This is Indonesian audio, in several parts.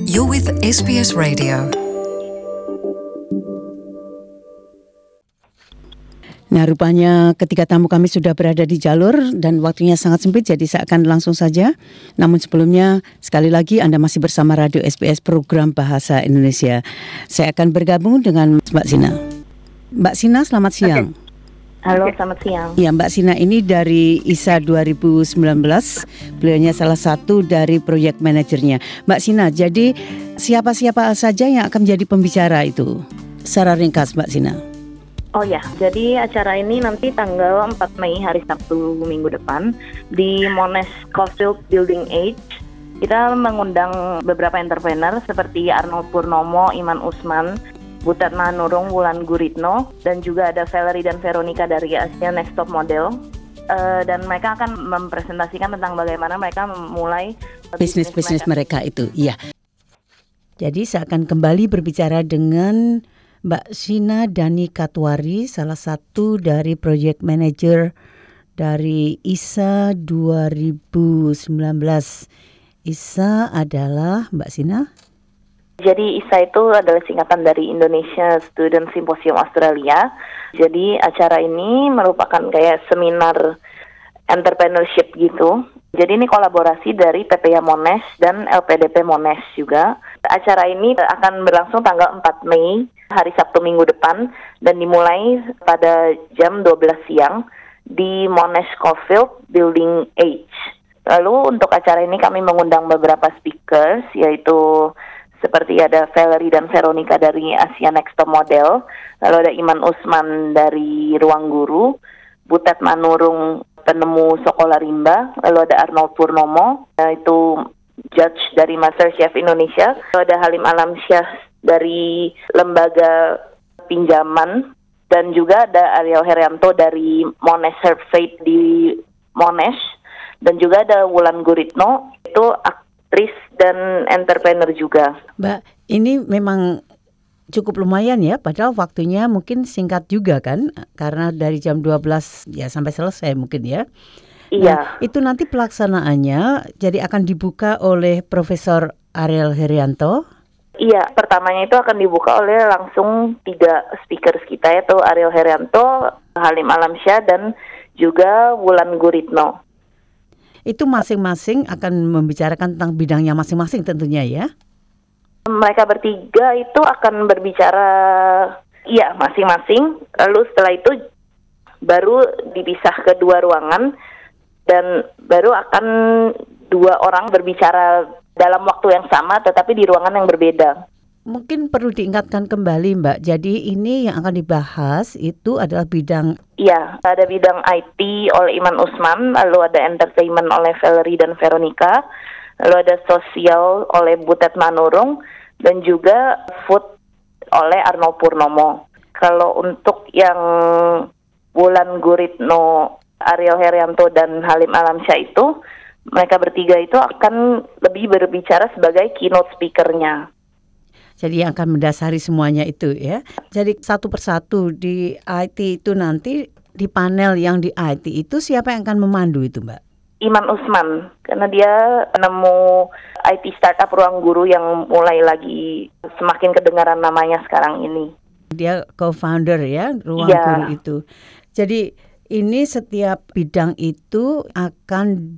You're with SBS Radio. Nah, rupanya ketiga tamu kami sudah berada di jalur dan waktunya sangat sempit, jadi saya akan langsung saja. Namun sebelumnya, sekali lagi Anda masih bersama Radio SBS Program Bahasa Indonesia. Saya akan bergabung dengan Mbak Sina. Mbak Sina, selamat siang. Halo, selamat siang. Ya, Mbak Sina ini dari ISA 2019. Beliaunya salah satu dari proyek manajernya. Mbak Sina, jadi siapa-siapa saja yang akan menjadi pembicara itu? Secara ringkas, Mbak Sina. Oh ya, jadi acara ini nanti tanggal 4 Mei hari Sabtu minggu depan di Monash Caulfield Building H. Kita mengundang beberapa entrepreneur seperti Arnold Purnomo, Iman Usman, Butet Manurung, Wulan Guritno, dan juga ada Valerie dan Veronica dari Asia Next Top Model. Dan mereka akan mempresentasikan tentang bagaimana mereka memulai bisnis mereka itu. Iya. Jadi saya akan kembali berbicara dengan Mbak Sina Dani Katwari, salah satu dari project manager dari ISA 2019. ISA adalah, Mbak Sina? Jadi ISA itu adalah singkatan dari Indonesia Student Symposium Australia. Jadi acara ini merupakan kayak seminar entrepreneurship gitu. Jadi ini kolaborasi dari PPA Monash dan LPDP Monash juga. Acara ini akan berlangsung tanggal 4 Mei, hari Sabtu minggu depan, dan dimulai pada jam 12 siang di Monash Caulfield Building H. Lalu untuk acara ini kami mengundang beberapa speakers, yaitu seperti ada Valerie dan Veronica dari Asia Next Top Model, lalu ada Iman Usman dari Ruang Guru, Butet Manurung penemu Sokola Rimba, lalu ada Arnold Purnomo, itu judge dari MasterChef Indonesia, lalu ada Halim Alamsyah dari Lembaga Pinjaman, dan juga ada Ariel Herianto dari Monash Survey di Monash, dan juga ada Wulan Guritno, itu aktris dan entrepreneur juga. Mbak, ini memang cukup lumayan ya, padahal waktunya mungkin singkat juga kan, karena dari jam 12 ya sampai selesai mungkin ya. Iya. Nah, itu nanti pelaksanaannya jadi akan dibuka oleh Profesor Ariel Herianto. Iya, pertamanya itu akan dibuka oleh langsung 3 speakers kita, yaitu Ariel Herianto, Halim Alamsyah, dan juga Wulan Guritno. Itu masing-masing akan membicarakan tentang bidangnya masing-masing tentunya ya? Mereka bertiga itu akan berbicara, iya, masing-masing. Lalu setelah itu baru dipisah ke 2 ruangan, dan baru akan 2 orang berbicara dalam waktu yang sama tetapi di ruangan yang berbeda. Mungkin perlu diingatkan kembali Mbak, jadi ini yang akan dibahas itu adalah bidang... Iya, ada bidang IT oleh Iman Usman, lalu ada entertainment oleh Valerie dan Veronica, lalu ada sosial oleh Butet Manurung, dan juga food oleh Arnold Purnomo. Kalau untuk yang Wulan Guritno, Ariel Herianto, dan Halim Alamsyah itu, mereka bertiga itu akan lebih berbicara sebagai keynote speaker-nya. Jadi yang akan mendasari semuanya itu ya. Jadi satu persatu di IT itu nanti, di panel yang di IT itu siapa yang akan memandu itu Mbak? Iman Usman, karena dia nemu IT startup Ruang Guru yang mulai lagi semakin kedengaran namanya sekarang ini. Dia co-founder ya, Ruang Guru itu. Jadi ini setiap bidang itu akan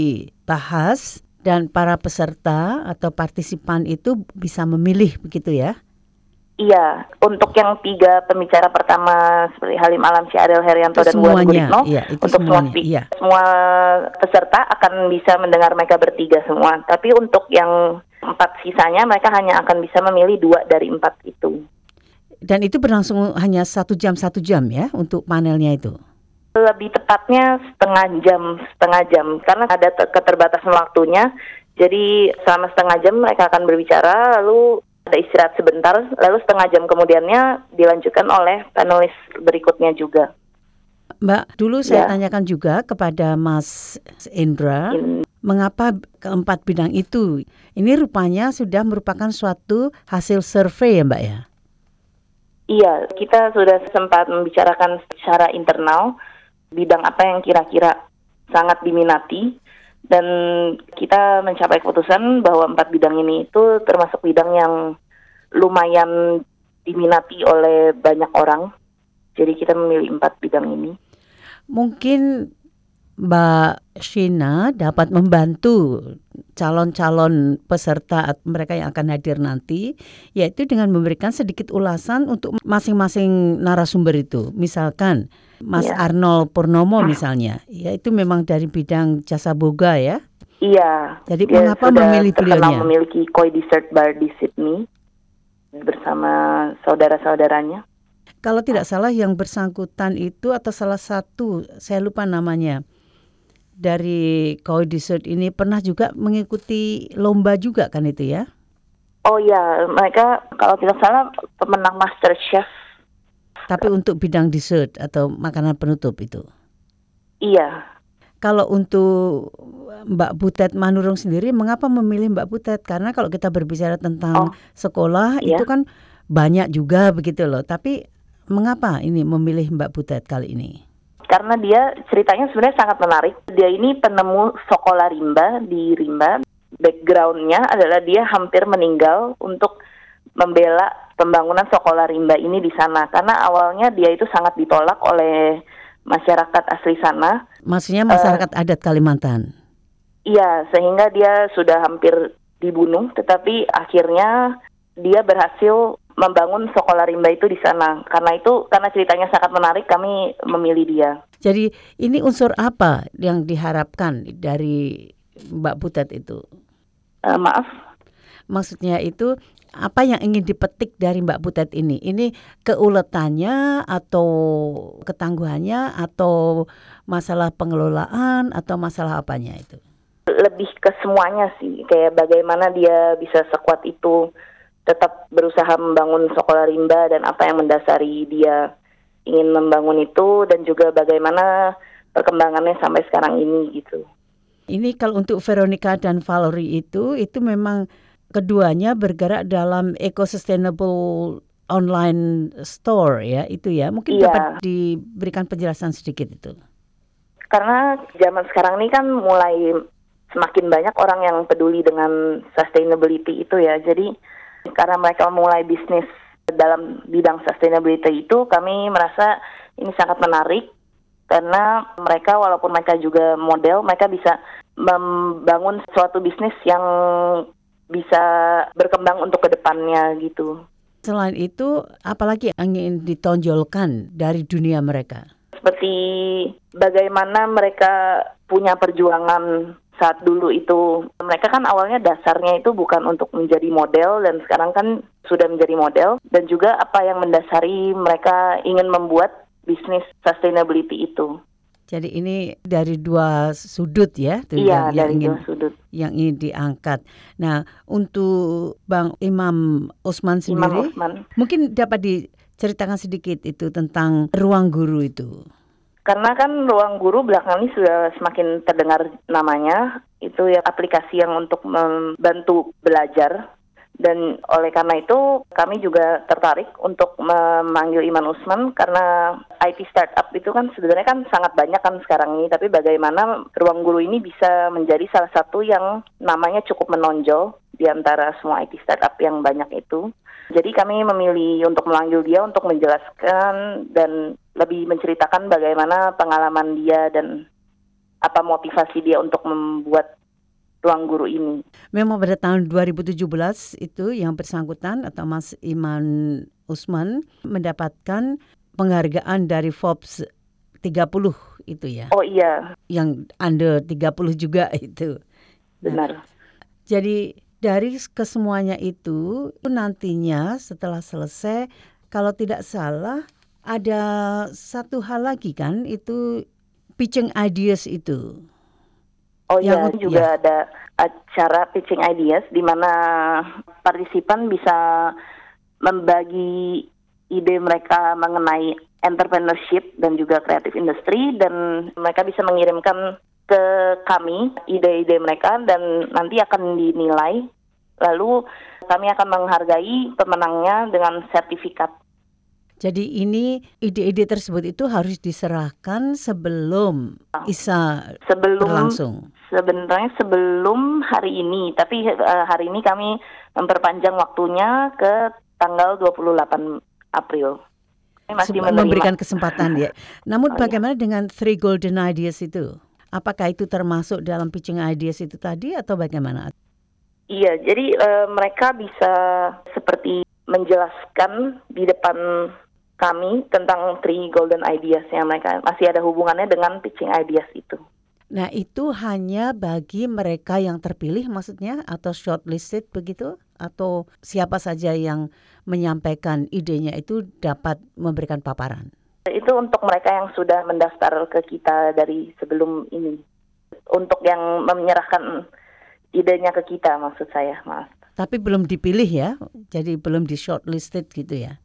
dibahas dan para peserta atau partisipan itu bisa memilih begitu ya? Iya, untuk yang 3 pembicara pertama seperti Halim Alamsyah, Ariel Herianto, dan Wulan Guritno, iya, untuk semua peserta akan bisa mendengar mereka bertiga semua. Tapi untuk yang 4 sisanya mereka hanya akan bisa memilih 2 dari 4 itu. Dan itu berlangsung hanya 1 jam ya untuk panelnya itu? Lebih tepatnya setengah jam karena ada keterbatasan waktunya. Jadi selama setengah jam mereka akan berbicara, lalu ada istirahat sebentar, lalu setengah jam kemudiannya dilanjutkan oleh panelis berikutnya juga. Mbak, dulu saya tanyakan juga kepada Mas Indra, mengapa keempat bidang itu? Ini rupanya sudah merupakan suatu hasil survei ya Mbak ya? Iya, kita sudah sempat membicarakan secara internal bidang apa yang kira-kira sangat diminati, Dan kita mencapai keputusan bahwa 4 bidang ini itu termasuk bidang yang lumayan diminati oleh banyak orang. Jadi kita memilih 4 bidang ini. Mungkin Mbak Shina dapat membantu calon-calon peserta mereka yang akan hadir nanti, yaitu dengan memberikan sedikit ulasan untuk masing-masing narasumber itu. Misalkan Mas Arnold Purnomo misalnya, ya itu memang dari bidang jasa boga ya. Iya. Jadi mengapa memilih beliaunya? Memiliki Koi Dessert Bar di Sydney bersama saudara-saudaranya. Kalau tidak salah yang bersangkutan itu atau salah satu, saya lupa namanya, dari Koi Dessert ini pernah juga mengikuti lomba juga kan itu ya? Oh ya, mereka kalau tidak salah pemenang Master Chef. Tapi untuk bidang dessert atau makanan penutup itu? Iya. Kalau untuk Mbak Butet Manurung sendiri, mengapa memilih Mbak Butet? Karena kalau kita berbicara tentang sekolah, itu kan banyak juga begitu loh. Tapi mengapa ini memilih Mbak Butet kali ini? Karena dia ceritanya sebenarnya sangat menarik. Dia ini penemu sekolah rimba di Rimba. Backgroundnya adalah dia hampir meninggal untuk membela pembangunan sekolah rimba ini di sana. Karena awalnya dia itu sangat ditolak oleh masyarakat asli sana. Maksudnya masyarakat adat Kalimantan? Iya, sehingga dia sudah hampir dibunuh. Tetapi akhirnya dia berhasil membangun sekolah rimba itu di sana. Karena ceritanya sangat menarik, kami memilih dia. Jadi ini unsur apa yang diharapkan dari Mbak Butet itu? Maaf? Maksudnya itu apa yang ingin dipetik dari Mbak Butet ini? Ini keuletannya atau ketangguhannya atau masalah pengelolaan atau masalah apanya itu? Lebih ke semuanya sih. Kayak bagaimana dia bisa sekuat itu tetap berusaha membangun sekolah rimba dan apa yang mendasari dia ingin membangun itu dan juga bagaimana perkembangannya sampai sekarang ini gitu. Ini kalau untuk Veronica dan Valerie itu memang keduanya bergerak dalam eco-sustainable online store ya itu ya. Mungkin dapat diberikan penjelasan sedikit itu. Karena zaman sekarang ini kan mulai semakin banyak orang yang peduli dengan sustainability itu ya. Jadi karena mereka mulai bisnis dalam bidang sustainability itu, kami merasa ini sangat menarik karena mereka walaupun mereka juga model, mereka bisa membangun suatu bisnis yang bisa berkembang untuk kedepannya gitu. Selain itu, apalagi yang ingin ditonjolkan dari dunia mereka? Seperti bagaimana mereka punya perjuangan saat dulu itu. Mereka kan awalnya dasarnya itu bukan untuk menjadi model dan sekarang kan sudah menjadi model. Dan juga apa yang mendasari mereka ingin membuat bisnis sustainability itu. Jadi ini dari dua sudut ya? Iya, dari dua sudut. Yang ingin diangkat. Nah, untuk Bang Imam Usman sendiri, mungkin dapat diceritakan sedikit itu tentang ruang guru itu. Karena kan ruang guru belakangan ini sudah semakin terdengar namanya, itu ya aplikasi yang untuk membantu belajar. Dan oleh karena itu kami juga tertarik untuk memanggil Iman Usman karena IT startup itu kan sebenarnya kan sangat banyak kan sekarang ini, tapi bagaimana ruang guru ini bisa menjadi salah satu yang namanya cukup menonjol di antara semua IT startup yang banyak itu. Jadi kami memilih untuk memanggil dia untuk menjelaskan dan lebih menceritakan bagaimana pengalaman dia dan apa motivasi dia untuk membuat ruang guru ini. Memang pada tahun 2017 itu yang bersangkutan atau Mas Iman Usman mendapatkan penghargaan dari Forbes 30 itu ya. Oh iya. Yang under 30 juga itu. Benar. Jadi dari kesemuanya itu nantinya setelah selesai, kalau tidak salah ada satu hal lagi kan, itu pitching ideas itu. Oh iya, juga ada acara pitching ideas di mana partisipan bisa membagi ide mereka mengenai entrepreneurship dan juga creative industry, dan mereka bisa mengirimkan ke kami ide-ide mereka dan nanti akan dinilai. Lalu kami akan menghargai pemenangnya dengan sertifikat. Jadi ini ide-ide tersebut itu harus diserahkan sebelum ISA berlangsung. sebenarnya sebelum hari ini, tapi hari ini kami memperpanjang waktunya ke tanggal 28 April. Ini masih memberikan kesempatan ya. Namun Oh, bagaimana dengan 3 Golden Ideas itu? Apakah itu termasuk dalam pitching ideas itu tadi atau bagaimana? Iya, jadi mereka bisa seperti menjelaskan di depan kami tentang 3 Golden Ideas yang mereka masih ada hubungannya dengan pitching ideas itu. Nah, itu hanya bagi mereka yang terpilih maksudnya atau shortlisted begitu? Atau siapa saja yang menyampaikan idenya itu dapat memberikan paparan? Itu untuk mereka yang sudah mendaftar ke kita dari sebelum ini. Untuk yang menyerahkan idenya ke kita maksud saya, maaf. Tapi belum dipilih ya? Jadi belum di shortlisted gitu ya?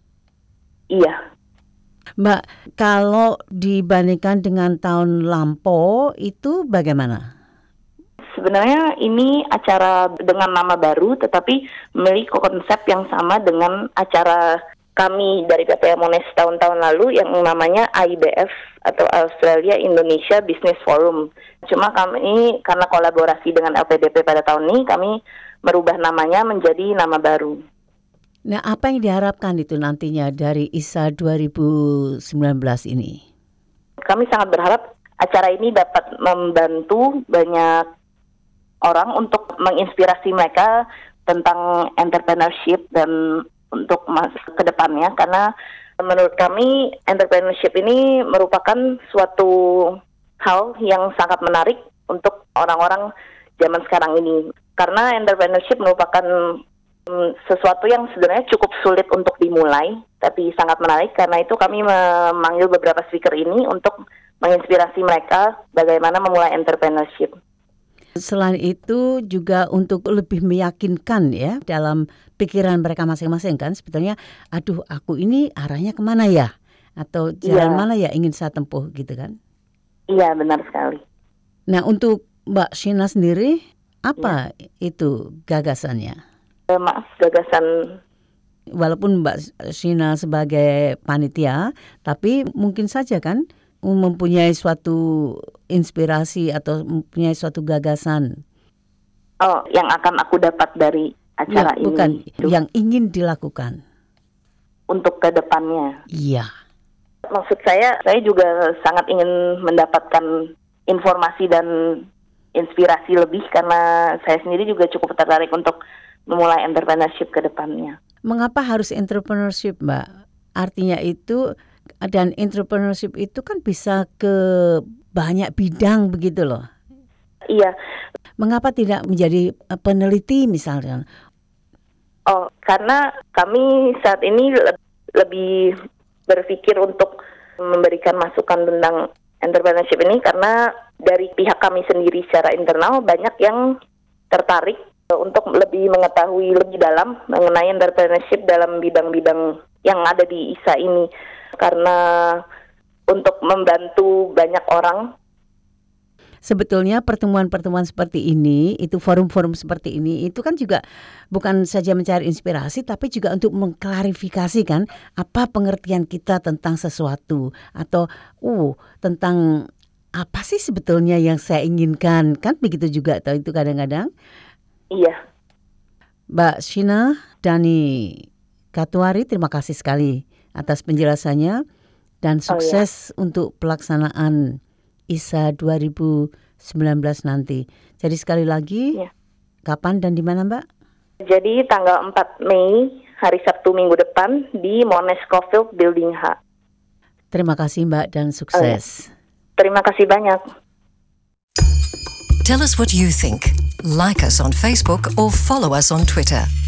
Iya. Mbak, kalau dibandingkan dengan tahun lampau itu bagaimana? Sebenarnya ini acara dengan nama baru tetapi memiliki konsep yang sama dengan acara kami dari PPA Monash tahun-tahun lalu yang namanya AIBF atau Australia Indonesia Business Forum. Cuma kami karena kolaborasi dengan LPDP pada tahun ini kami merubah namanya menjadi nama baru. Nah, apa yang diharapkan itu nantinya dari ISA 2019 ini? Kami sangat berharap acara ini dapat membantu banyak orang untuk menginspirasi mereka tentang entrepreneurship dan untuk masa ke depannya, karena menurut kami entrepreneurship ini merupakan suatu hal yang sangat menarik untuk orang-orang zaman sekarang ini. Karena entrepreneurship merupakan sesuatu yang sebenarnya cukup sulit untuk dimulai, tapi sangat menarik. Karena itu kami memanggil beberapa speaker ini untuk menginspirasi mereka bagaimana memulai entrepreneurship. Selain itu juga untuk lebih meyakinkan ya dalam pikiran mereka masing-masing kan sebetulnya, aduh aku ini arahnya kemana ya? Atau jalan mana ya ingin saya tempuh gitu kan? Iya, benar sekali. Nah, untuk Mbak Shina sendiri, apa itu gagasannya? Maaf, gagasan. Walaupun Mbak Shina sebagai panitia, tapi mungkin saja kan mempunyai suatu inspirasi atau mempunyai suatu gagasan. Oh, yang akan aku dapat dari acara ini. Bukan, yang ingin dilakukan. Untuk ke depannya. Iya. Maksud saya juga sangat ingin mendapatkan informasi dan inspirasi lebih karena saya sendiri juga cukup tertarik untuk memulai entrepreneurship ke depannya. Mengapa harus entrepreneurship, Mbak? Artinya itu, dan entrepreneurship itu kan bisa ke banyak bidang begitu loh. Iya. Mengapa tidak menjadi peneliti misalnya? Oh, karena kami saat ini lebih berpikir untuk memberikan masukan tentang entrepreneurship ini karena dari pihak kami sendiri secara internal banyak yang tertarik untuk lebih mengetahui lebih dalam mengenai entrepreneurship dalam bidang-bidang yang ada di ISA ini. Karena untuk membantu banyak orang. Sebetulnya pertemuan-pertemuan seperti ini, itu forum-forum seperti ini, itu kan juga bukan saja mencari inspirasi, tapi juga untuk mengklarifikasi kan apa pengertian kita tentang sesuatu. Atau tentang apa sih sebetulnya yang saya inginkan. Kan begitu juga atau itu kadang-kadang. Iya. Mbak Shina Dani Katuari, terima kasih sekali atas penjelasannya dan sukses untuk pelaksanaan ISA 2019 nanti. Jadi sekali lagi, kapan dan di mana, Mbak? Jadi tanggal 4 Mei, hari Sabtu minggu depan di Monash Caulfield Building H. Terima kasih, Mbak, dan sukses. Terima kasih banyak. Tell us what you think. Like us on Facebook or follow us on Twitter.